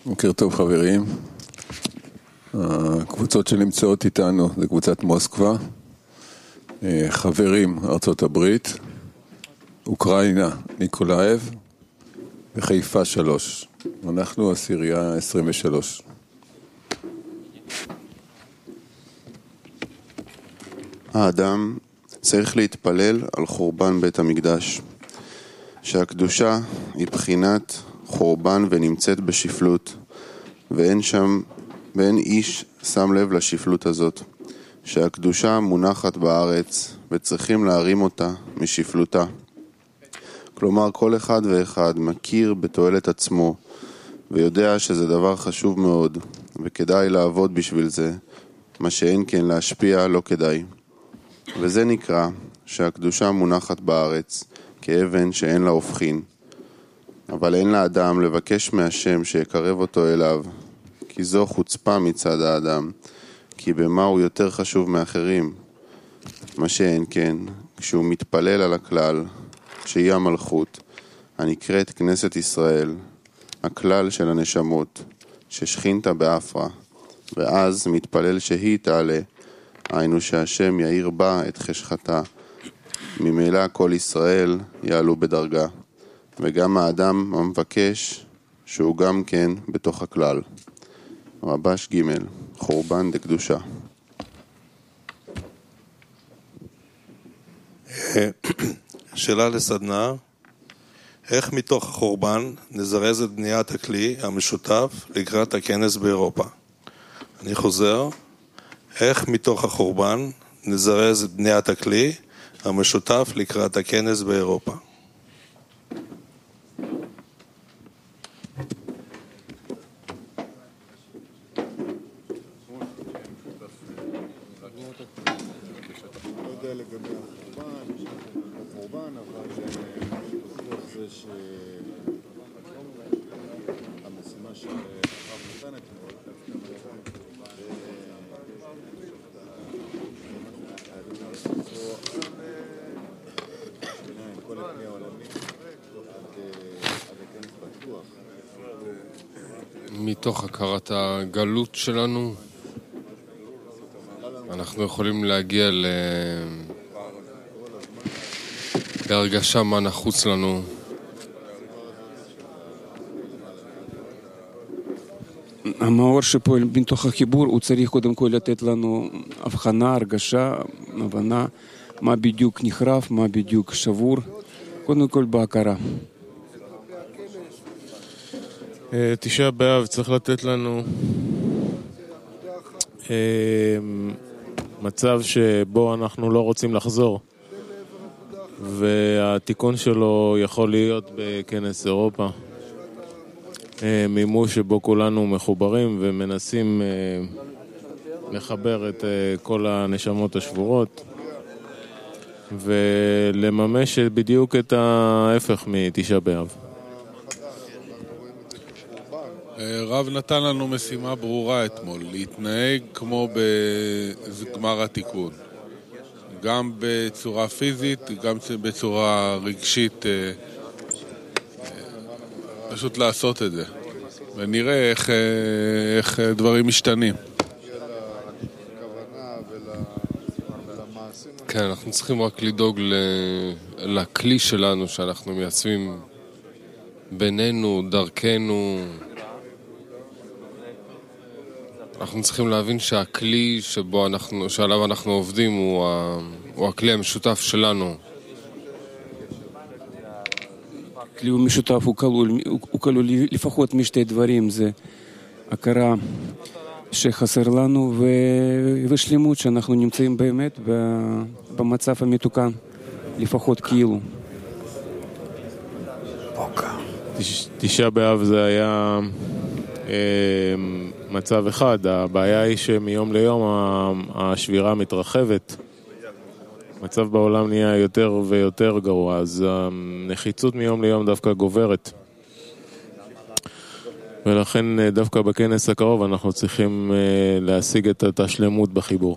בוקר טוב חברים. הקבוצות שנמצאות איתנו זה קבוצת מוסקבה, חברים ארצות הברית, אוקראינה ניקולאייב וחיפה 3. אנחנו עשירייה 23. האדם צריך להתפלל על חורבן בית המקדש, שהקדושה היא בחינת חורבן ונמצאת בשפלות, ואין איש שם לב לשפלות הזאת, שהקדושה מונחת בארץ וצריכים להרים אותה משפלותה. כלומר, כל אחד ואחד מכיר בתועלת עצמו ויודע שזה דבר חשוב מאוד וכדאי לעבוד בשביל זה, מה שאין כן להשפיע לא כדאי. וזה נקרא שהקדושה מונחת בארץ כאבן שאין לה הופכין, אבל אין לאדם לבקש מהשם שיקרב אותו אליו, כי זו חוצפה מצד האדם, כי במה הוא יותר חשוב מאחרים, מה שאין כן כשהוא מתפלל על הכלל, שהיא המלכות, הנקראת כנסת ישראל, הכלל של הנשמות, ששכינת באפרה, ואז מתפלל שהיא תעלה, היינו שהשם יאיר בה את חשכתה, ממילא כל ישראל יעלו בדרגה, וגם האדם המבקש שהוא גם כן בתוך הכלל. רבש ג' חורבן דקדושה. שאלה לסדנה, איך מתוך החורבן נזרז את בניית הכלי המשותף לקראת הכנס באירופה? אני חוזר, איך מתוך החורבן נזרז את בניית הכלי המשותף לקראת הכנס באירופה? מתוך הכרת הגלות שלנו אנחנו יכולים להגיע להרגשה מה נחוץ לנו. המאור שפועל מתוך החיבור הוא צריך קודם כל לתת לנו הבחנה, הרגשה, הבנה מה בדיוק נחרף, מה בדיוק שבור, קודם כל בהכרה. תשעה באב צריך לתת לנו מצב שבו אנחנו לא רוצים לחזור, והתיקון שלו יכול להיות בכנס אירופה, מימוש שבו כולנו מחוברים ומנסים לחבר את כל הנשמות השבורות ולממש בדיוק את ההפך מתשעה באב. רב נתן לנו משימה ברורה אתמול, להתנהג כמו בגמר התיקון, גם בצורה פיזית, גם בצורה רגשית, פשוט לעשות את זה, ונראה איך דברים משתנים. כן, אנחנו צריכים רק לדאוג לכלי שלנו שאנחנו מייצבים בינינו, דרכנו. אנחנו צריכים להבין שהכלי שעליו אנחנו עובדים הוא הכלי המשותף שלנו. הכלי המשותף הוא כלול לפחות משתי דברים, זה הכרה שחסר לנו ושלמות שאנחנו נמצאים באמת במצב המתוקן, לפחות כאילו. תשעה באב זה היה מצב אחד, הבעיה היא שמיום ליום השבירה מתרחבת, מצב בעולם נהיה יותר ויותר גרוע, אז הנחיצות מיום ליום דווקא גוברת, ולכן דווקא בכנס הקרוב אנחנו צריכים להשיג את השלמות בחיבור.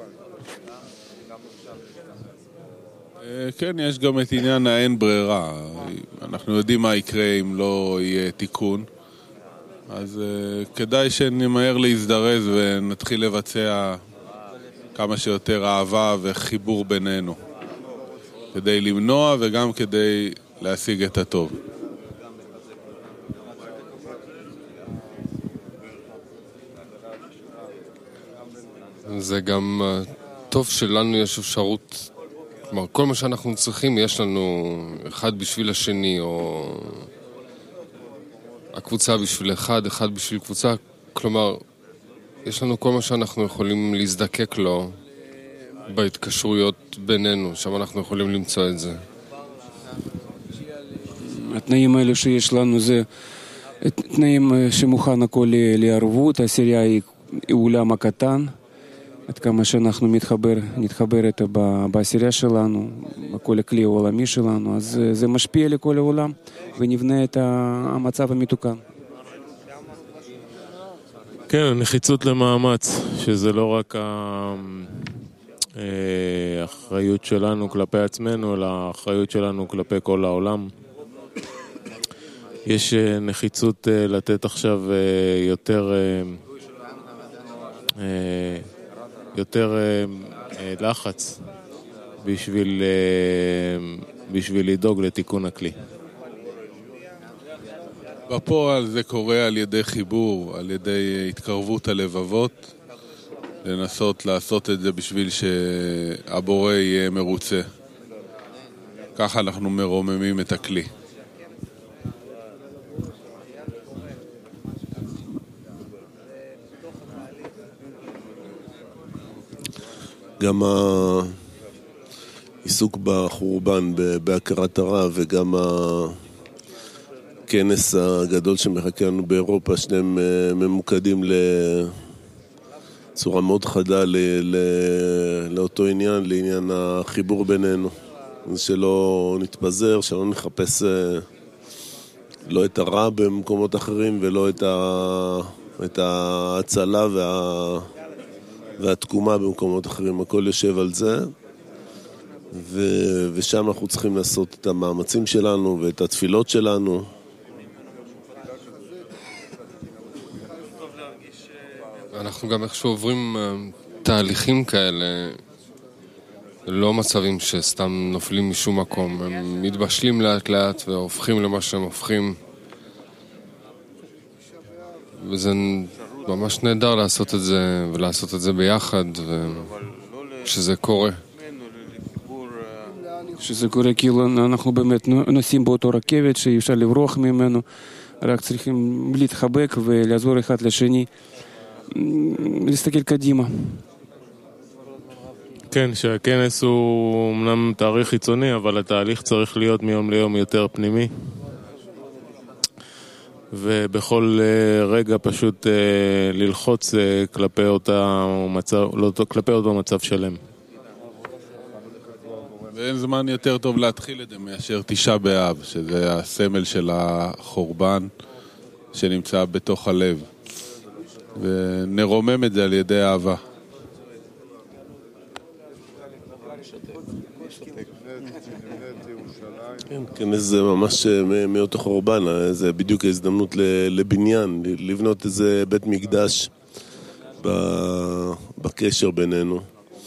כן, יש גם את עניין האין ברירה. אנחנו יודעים מה יקרה אם לא יהיה תיקון. אז כדאי שנמהר להזדרז ונתחיל לבצע כמה שיותר אהבה וחיבור בינינו, כדי למנוע וגם כדי להשיג את הטוב. זה גם טוב שלנו יש אפשרות, כלומר, כל מה שאנחנו צריכים יש לנו אחד בשביל השני, או הקבוצה בשביל אחד, אחד בשביל קבוצה, כלומר, יש לנו כל מה שאנחנו יכולים להזדקק לו בהתקשרויות בינינו, שם אנחנו יכולים למצוא את זה. התנאים האלה שיש לנו זה תנאים שמוכן הכל לערבות, הסירייה היא עולם הקטן, עד כמה שאנחנו נתחבר את בעשירייה שלנו, בכל הכלי העולמי שלנו, אז זה משפיע לכל העולם ונבנה את המצב המתוקן. כן, נחיצות למאמץ, שזה לא רק האחריות שלנו כלפי עצמנו, אלא האחריות שלנו כלפי כל העולם. יש נחיצות לתת עכשיו יותר לחץ בשביל לדאוג לתיקון הכלי. בפועל זה קורה על ידי חיבור, על ידי התקרבות הלבבות, לנסות לעשות את זה בשביל שהבורא יהיה מרוצה. ככה אנחנו מרוממים את הכלי. גם העיסוק בחורבן, בהכרת הרע, וגם הכנס הגדול שמחכה לנו באירופה, שניהם ממוקדים לצורה מאוד חדה לאותו עניין, לעניין החיבור בינינו. שלא נתפזר, שלא נחפש לא את הרע במקומות אחרים ולא את ההצלה והתקומה במקומות אחרים. הכל יושב על זה, ושם אנחנו צריכים לעשות את המאמצים שלנו ואת התפילות שלנו. אנחנו גם איכשהו עוברים תהליכים כאלה, לא מצבים שסתם נופלים משום מקום, הם מתבשלים לאט לאט והופכים למה שהם הופכים, וזה ממש נהדר לעשות את זה ולעשות את זה ביחד, ושזה קורה. שזה קורה כאילו אנחנו באמת נוסעים באותו רכבת שאי אפשר לברוח ממנו, רק צריכים להתחבק ולעזור אחד לשני, להסתכל קדימה. כן, שהכנס הוא אמנם תאריך חיצוני, אבל התהליך צריך להיות מיום ליום יותר פנימי. ובכל רגע פשוט ללחוץ כלפי אותו מצב שלם. ואין זמן יותר טוב להתחיל את זה מאשר תשעה באב, שזה הסמל של החורבן שנמצא בתוך הלב. ונרומם את זה על ידי אהבה. כן, זה ממש מאותו חורבן, זה בדיוק ההזדמנות לבניין, לבנות איזה בית מקדש בקשר בינינו.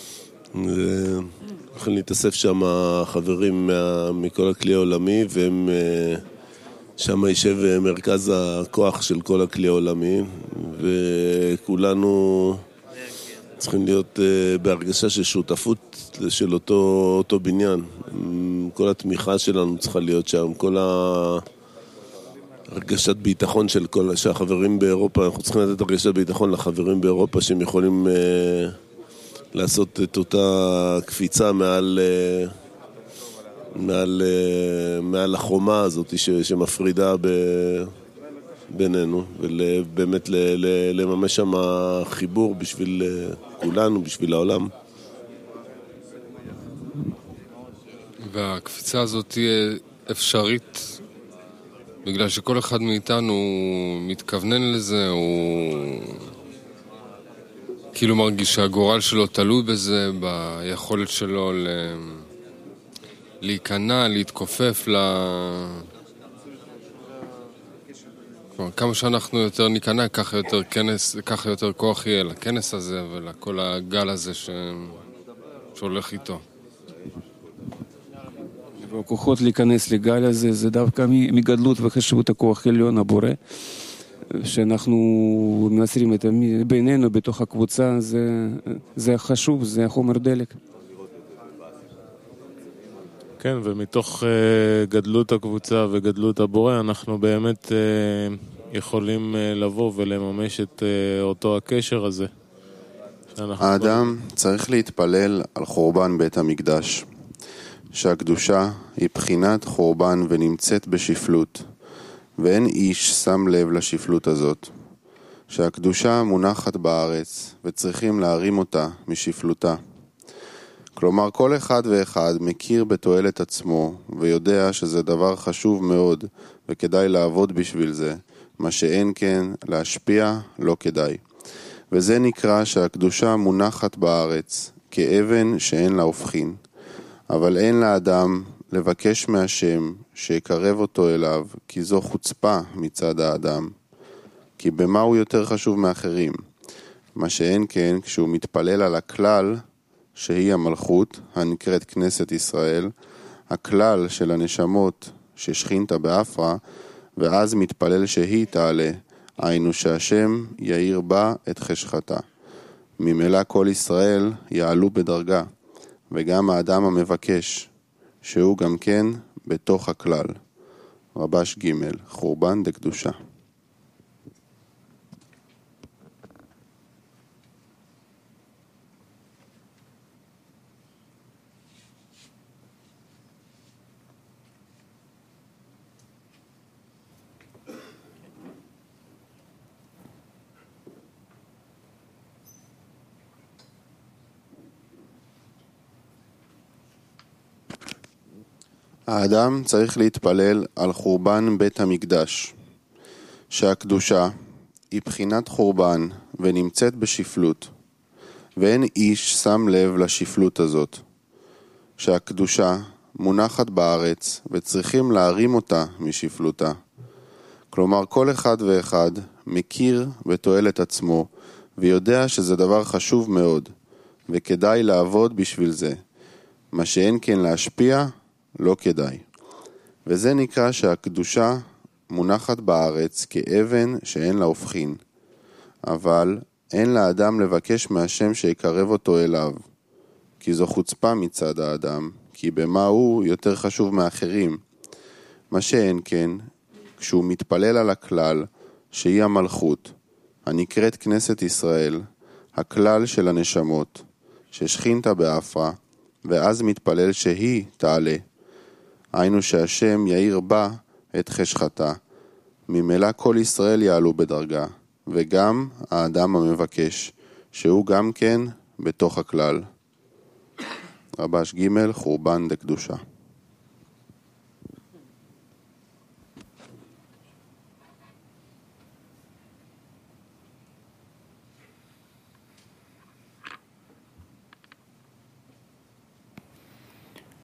אנחנו נתאסף שם חברים מכל הכלי העולמי, והם שם יישב מרכז הכוח של כל הכלי העולמי, וכולנו צריכים להיות בהרגשה של שותפות של אותו בניין. כל התמיכה שלנו צריכה להיות שם, כל הרגשת ביטחון של כל שהחברים באירופה, אנחנו צריכים לתת הרגשת ביטחון לחברים באירופה שהם יכולים לעשות את אותה קפיצה מעל החומה הזאת שמפרידה בינינו, ובאמת לממש שם חיבור בשביל כולנו, בשביל העולם. והקפיצה הזאת תהיה אפשרית בגלל שכל אחד מאיתנו מתכוונן לזה, הוא כאילו מרגיש שהגורל שלו תלוי בזה, ביכולת שלו להיכנע, להתכופף כמה שאנחנו יותר ניכנע, ככה יותר כוח יהיה לכנס הזה ולכל הגל הזה שהולך איתו. והכוחות להיכנס לגל הזה זה דווקא מגדלות וחשיבות הכוח עליון הבורא, שאנחנו מנסרים את בינינו בתוך הקבוצה, זה חשוב, זה החומר דלק. כן, ומתוך גדלות הקבוצה וגדלות הבורא אנחנו באמת יכולים לבוא ולממש את אותו הקשר הזה. האדם צריך להתפלל על חורבן בית המקדש, שהקדושה היא בחינת חורבן ונמצאת בשפלות, ואין איש שם לב לשפלות הזאת, שהקדושה מונחת בארץ וצריכים להרים אותה משפלותה. כלומר, כל אחד ואחד מכיר בתועלת עצמו ויודע שזה דבר חשוב מאוד וכדאי לעבוד בשביל זה, מה שאין כן להשפיע לא כדאי. וזה נקרא שהקדושה מונחת בארץ כאבן שאין לה הופכין, אבל אין לאדם לבקש מהשם שיקרב אותו אליו, כי זו חוצפה מצד האדם. כי במה הוא יותר חשוב מאחרים? מה שאין כן כשהוא מתפלל על הכלל שהיא המלכות, הנקראת כנסת ישראל, הכלל של הנשמות ששכינת באפרה, ואז מתפלל שהיא תעלה, היינו שהשם יאיר בה את חשכתה. ממילא כל ישראל יעלו בדרגה, וגם האדם המבקש, שהוא גם כן בתוך הכלל. רבש ג' חורבן דקדושה. האדם צריך להתפלל על חורבן בית המקדש, שהקדושה היא בחינת חורבן ונמצאת בשפלות, ואין איש שם לב לשפלות הזאת, שהקדושה מונחת בארץ וצריכים להרים אותה משפלותה. כלומר, כל אחד ואחד מכיר בתועלת עצמו ויודע שזה דבר חשוב מאוד וכדאי לעבוד בשביל זה, מה שאין כן להשפיע לא כדאי. וזה נקרא שהקדושה מונחת בארץ כאבן שאין לה הופכין, אבל אין לאדם לבקש מהשם שיקרב אותו אליו, כי זו חוצפה מצד האדם, כי במה הוא יותר חשוב מאחרים. מה שאין כן, כשהוא מתפלל על הכלל שהיא המלכות, הנקראת כנסת ישראל, הכלל של הנשמות, ששכינת באפרה, ואז מתפלל שהיא תעלה, היינו שהשם יאיר בה את חשכתה. ממילא כל ישראל יעלו בדרגה, וגם האדם המבקש, שהוא גם כן בתוך הכלל. רבש ג' חורבן דקדושה.